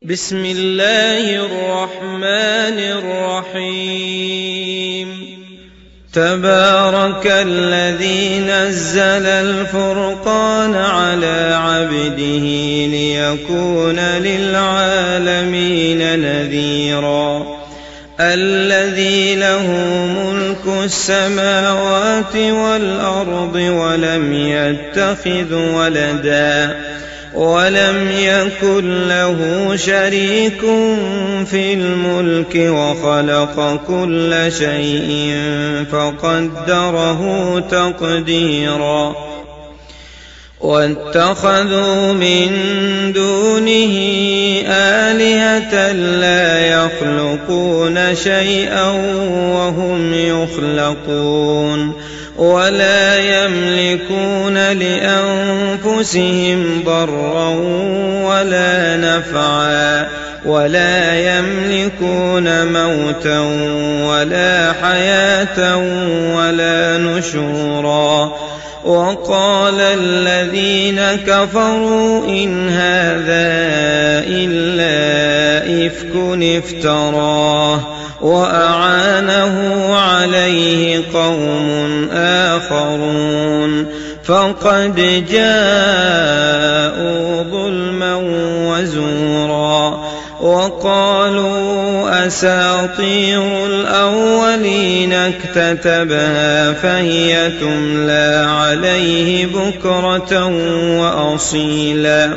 بسم الله الرحمن الرحيم تبارك الذي نزل الفرقان على عبده ليكون للعالمين نذيرا الذي له ملك السماوات والأرض ولم يتخذ ولدا ولم يكن له شريك في الملك وخلق كل شيء فقدره تقديرا واتخذوا من دونه آلهة لا يخلقون شيئا وهم يخلقون ولا يملكون لأنفسهم ضرا ولا نفعا ولا يملكون موتا ولا حياة ولا نشورا وقال الذين كفروا إن هذا إلا إفك افتراه وأعانه عليه قوم آخرون فقد جاءوا ظلما وزورا وقالوا أساطير الأولين اكتتبها فهي تملى عليه بكرة وأصيلا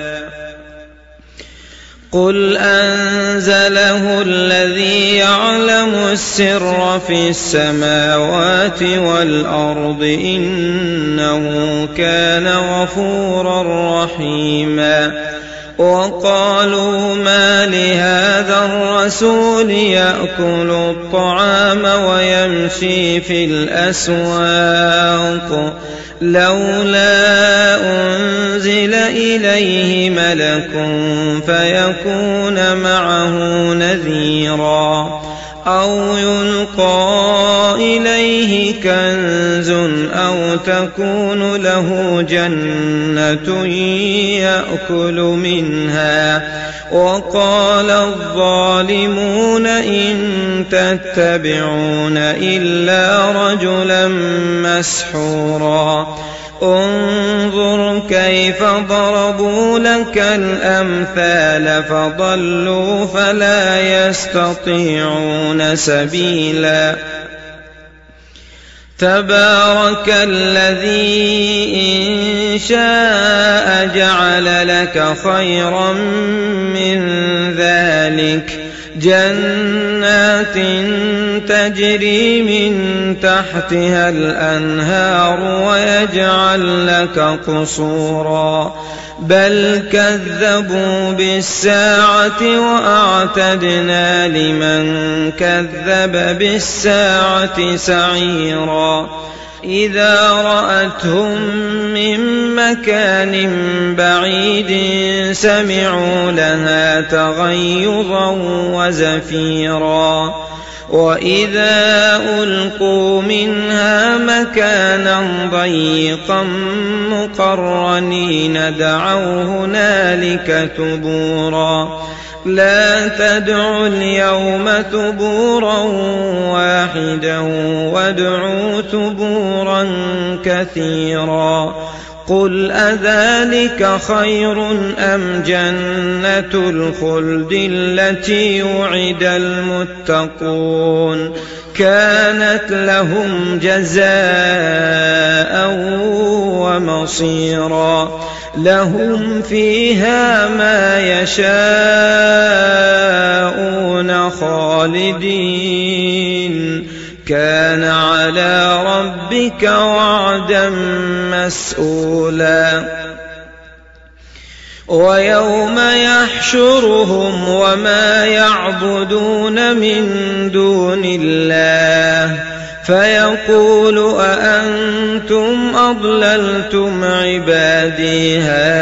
قل أنزله الذي يعلم السر في السماوات والأرض إنه كان غفورا رحيما وقالوا ما لهذا الرسول يأكل الطعام ويمشي في الأسواق لولا أنزل إليه ملك فيكون معه نذيرا أو يلقى إليه كنز أو تكون له جنة يأكل منها وقال الظالمون إن تتبعون إلا رجلا مسحورا انظر كيف ضربوا لك الأمثال فضلوا فلا يستطيعون سبيلا تبارك الذي إن شاء جعل لك خيرا من ذلك جنات تجري من تحتها الأنهار ويجعل لك قصورا بل كذبوا بالساعة وأعتدنا لمن كذب بالساعة سعيرا إذا رأتهم من مكان بعيد سمعوا لها تغيظا وزفيرا وإذا ألقوا منها مكانا ضيقا مقرنين دعوا هنالك ثبورا لا تدعوا اليوم ثبورا واحدا وادعوا ثبورا كثيرا قل أذلك خير أم جنة الخلد التي وعد المتقون كانت لهم جزاء ومصيرا لهم فيها ما يشاءون خالدين كان على ربك وعدا مسئولا ويوم يحشرهم وما يعبدون من دون الله فيقول أأنتم أضللتم عبادي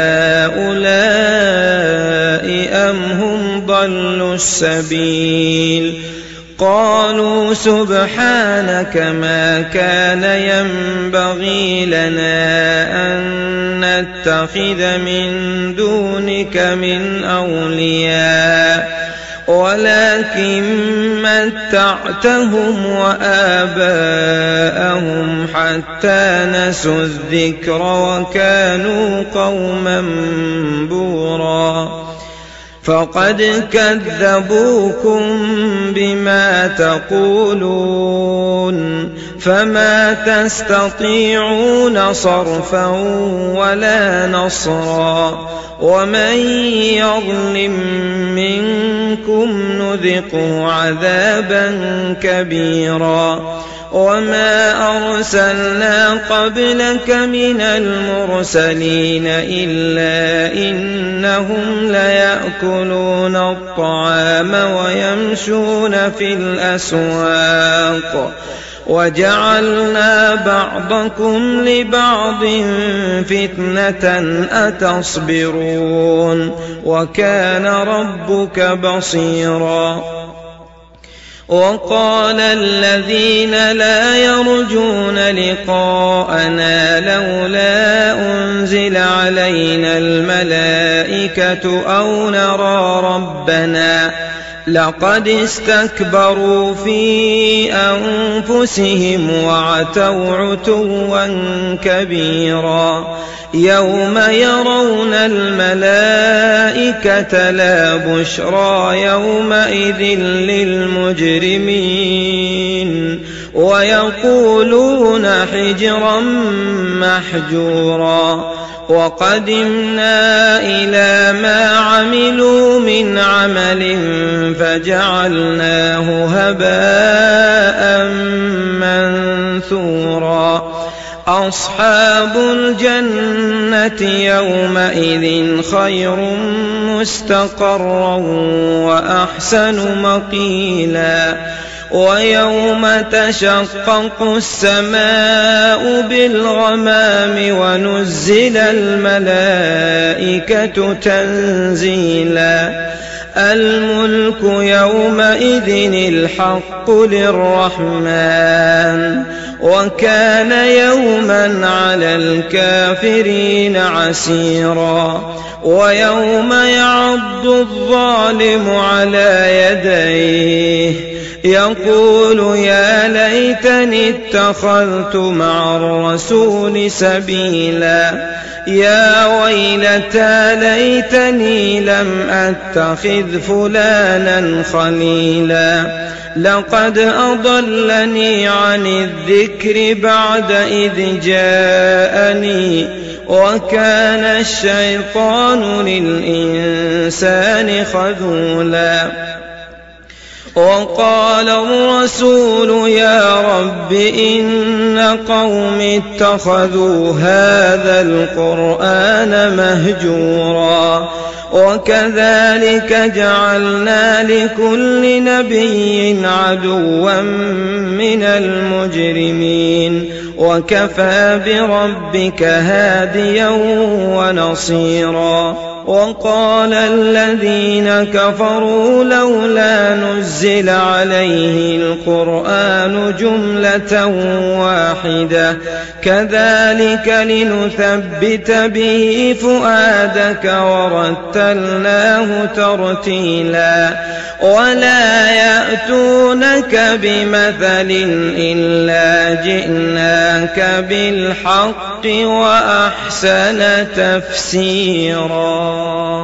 هؤلاء أم هم ضلوا السبيل قالوا سبحانك ما كان ينبغي لنا أن نتخذ من دونك من أولياء ولكن متعتهم وآباءهم حتى نسوا الذكر وكانوا قوما بورا فقد كذبوكم بما تقولون فما تستطيعون صرفا ولا نصرا ومن يظلم منكم نذقه عذابا كبيرا وما أرسلنا قبلك من المرسلين إلا إنهم ليأكلون الطعام ويمشون في الأسواق وجعلنا بعضكم لبعض فتنة أتصبرون وكان ربك بصيرا وقال الذين لا يرجون لقاءنا لولا أنزل علينا الملائكة أو نرى ربنا لقد استكبروا في أنفسهم وعتوا عتوا كبيرا يوم يرون الملائكة لا بشرى يومئذ للمجرمين ويقولون حجرا محجورا وقدمنا إلى ما عملوا من عمل فجعلناه هباء منثورا أصحاب الجنة يومئذ خير مستقرا وأحسن مقيلا ويوم تشقق السماء بالغمام ونزل الملائكة تنزيلا الملك يومئذ الحق للرحمن وكان يوما على الكافرين عسيرا ويوم يعض الظالم على يديه يقول يا ليتني اتخذت مع الرسول سبيلا يا ويلتى ليتني لم أتخذ فلانا خليلا لقد أضلني عن الذكر بعد إذ جاءني وكان الشيطان للإنسان خذولا وقال الرسول يا رب إن قوم اتخذوا هذا القرآن مهجورا وكذلك جعلنا لكل نبي عدوا من المجرمين وكفى بربك هاديا ونصيرا وقال الذين كفروا لولا نزل عليه القرآن جملة واحدة كذلك لنثبت به فؤادك ورتلناه ترتيلا ولا يأتونك بمثل إلا جئناك بالحق وأحسن تفسيرا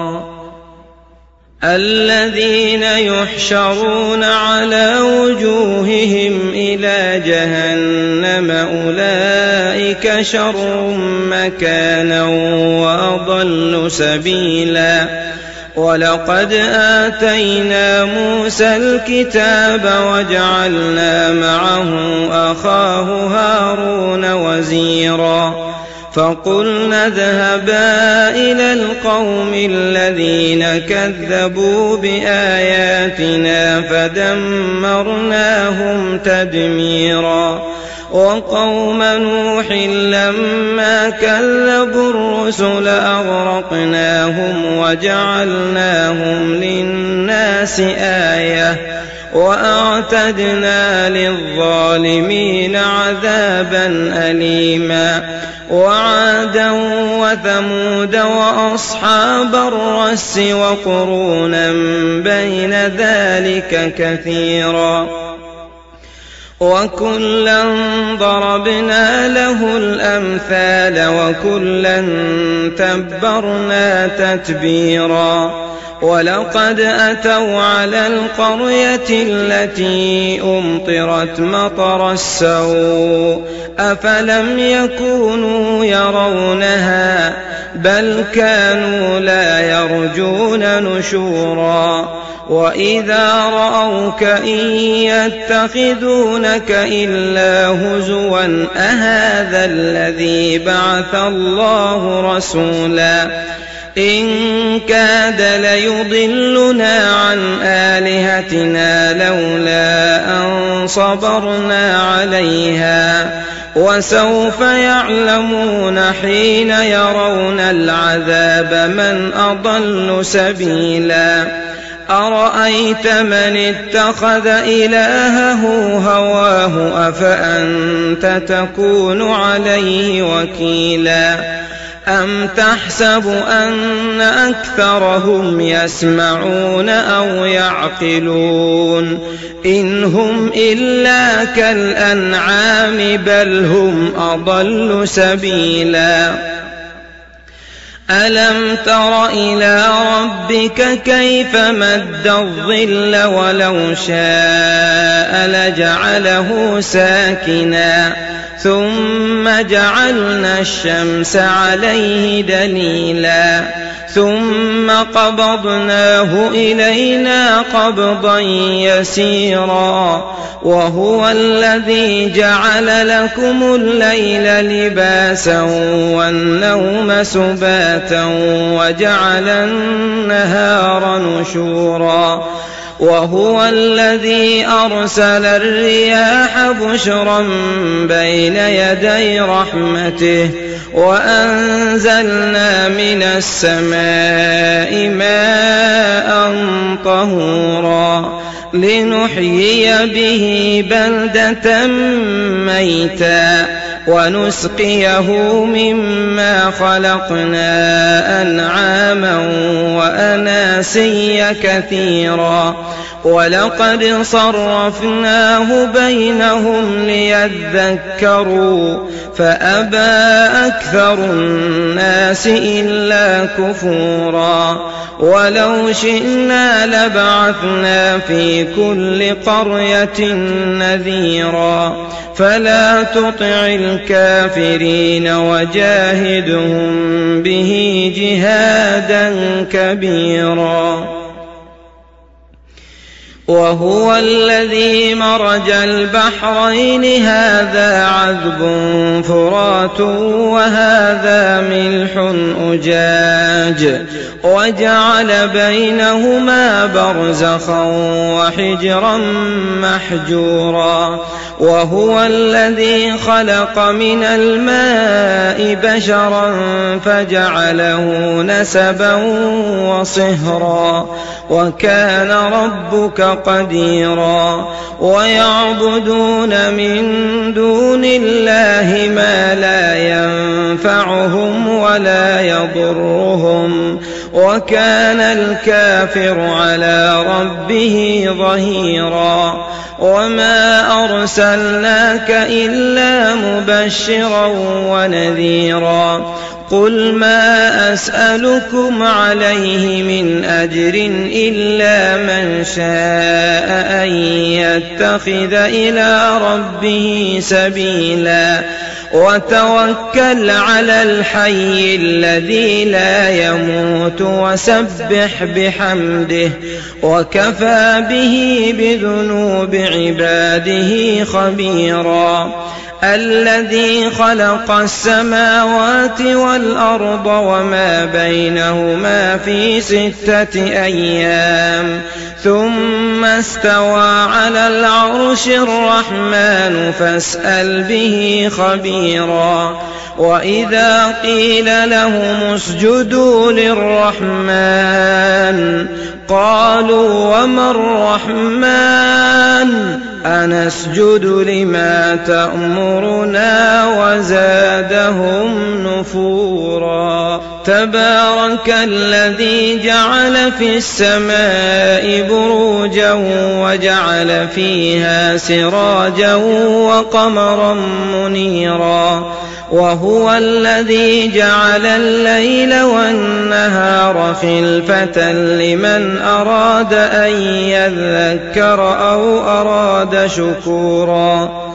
الذين يحشرون على وجوههم إلى جهنم أولئك شر مكانا وأضل سبيلا ولقد آتينا موسى الكتاب وجعلنا معه أخاه هارون وزيرا فقلنا اذهبا إلى القوم الذين كذبوا بآياتنا فدمرناهم تدميرا وقوم نوح لما كذبوا الرسل أغرقناهم وجعلناهم للناس آية وأعتدنا للظالمين عذابا أليما وعادا وثمود وأصحاب الرس وقرونا بين ذلك كثيرا وكلا ضربنا له الأمثال وكلا تبرنا تتبيرا ولقد أتوا على القرية التي أمطرت مطر السوء أفلم يكونوا يرونها بل كانوا لا يرجون نشورا وإذا رأوك إن يتخذونك إلا هزوا أهذا الذي بعث الله رسولا إن كاد ليضلنا عن آلهتنا لولا أن صبرنا عليها وسوف يعلمون حين يرون العذاب من أضل سبيلا أرأيت من اتخذ إلهه هواه أفأنت تكون عليه وكيلا أم تحسب أن أكثرهم يسمعون أو يعقلون إن هم إلا كالأنعام بل هم أضل سبيلا ألم تر إلى ربك كيف مد الظل ولو شاء لجعله ساكنا ثم جعلنا الشمس عليه دليلا ثم قبضناه إلينا قبضا يسيرا وهو الذي جعل لكم الليل لباسا والنوم سباتا وجعل النهار نشورا وهو الذي أرسل الرياح بشرا بين يدي رحمته وأنزلنا من السماء ماء طهورا لنحيي به بلدة ميتا ونسقيه مما خلقنا أنعاما وأناسيا كثيرا ولقد صرفناه بينهم ليذكروا فأبى أكثر الناس إلا كفورا ولو شئنا لبعثنا في كل قرية نذيرا فلا تطع الكافرين وجاهدهم به جهادا كبيرا وهو الذي مرج البحرين هذا عذب فرات وهذا ملح أجاج وجعل بينهما برزخا وحجرا محجورا وهو الذي خلق من الماء بشرا فجعله نسبا وصهرا وكان ربك قديرا ويعبدون من دون الله ما لا ينفعهم ولا يضرهم وكان الكافر على ربه ظهيرا وما أرسلناك إلا مبشرا ونذيرا قل ما أسألكم عليه من أجر إلا من شاء أن يتخذ إلى ربه سبيلا وتوكل على الحي الذي لا يموت وسبح بحمده وكفى به بذنوب عباده خبيرا الذي خلق السماوات والأرض وما بينهما في 6 أيام ثم استوى على العرش الرحمن فاسأل به خبيرا وإذا قيل لهم اسجدوا للرحمن قالوا وما الرحمن أنسجد لما تأمرنا وزادهم نفورا تبارك الذي جعل في السماء بروجا وجعل فيها سراجا وقمرا منيرا وهو الذي جعل الليل والنهار خلفة لمن أراد أن يذكر أو أراد شكورا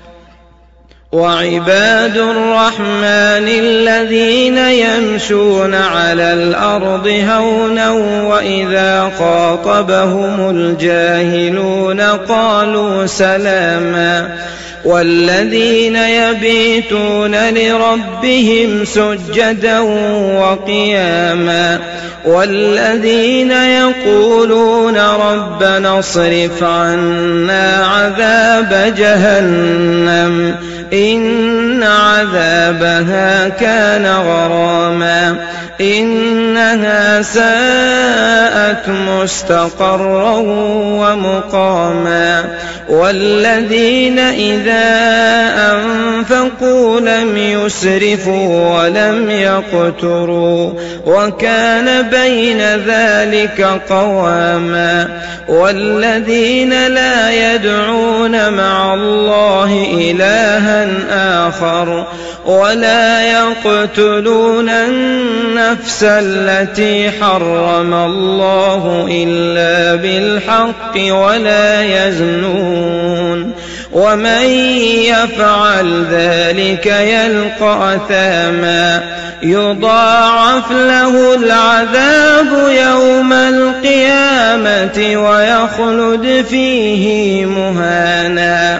وعباد الرحمن الذين يمشون على الأرض هونا وإذا خاطبهم الجاهلون قالوا سلاما والذين يبيتون لربهم سجدا وقياما والذين يقولون ربنا اصرف عنا عذاب جهنم إن عذابها كان غراما إنها ساءت مستقرا ومقاما والذين إذا أنفقوا لم يسرفوا ولم يقتروا وكان بين ذلك قواما والذين لا يدعون مع الله إلها آخر ولا يقتلون النفس التي حرم الله إلا بالحق ولا يزنون ومن يفعل ذلك يلقى أثاما يضاعف له العذاب يوم القيامة ويخلد فيه مهانا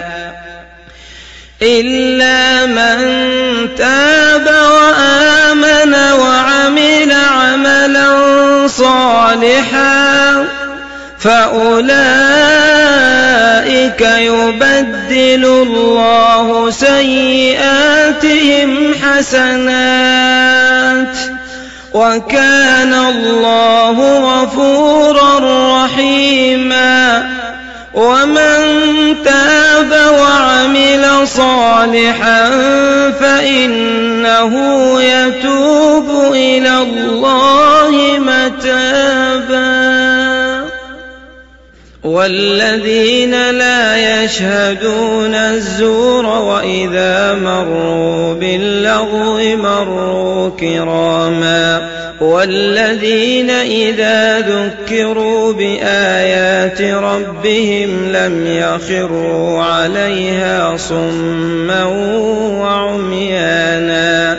إلا من تاب وآمن وعمل عملا صالحا فأولئك يبدل الله سيئاتهم حسنات وكان الله غفورا رحيما ومن تاب وعمل صالحا فإنه يتوب إلى الله متابا والذين لا يشهدون الزور وإذا مروا باللغو مروا كراما والذين إذا ذكروا بآيات ربهم لم يخروا عليها صما وعميانا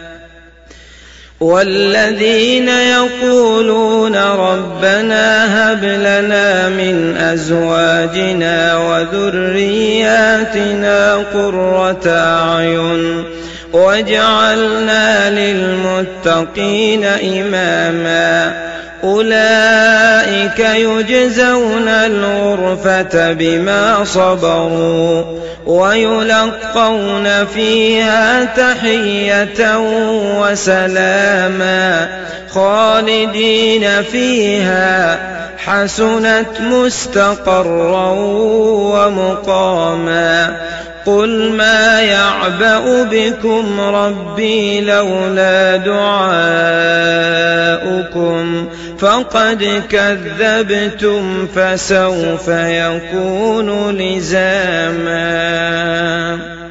والذين يقولون ربنا هب لنا من أزواجنا وذرياتنا قرة أعين واجعلنا للمتقين إماما أولئك يجزون الغرفة بما صبروا ويلقون فيها تحية وسلاما خالدين فيها حسنت مستقرا ومقاما قل ما يعبأ بكم ربي لولا دعاؤكم فقد كذبتم فسوف يكون لزاما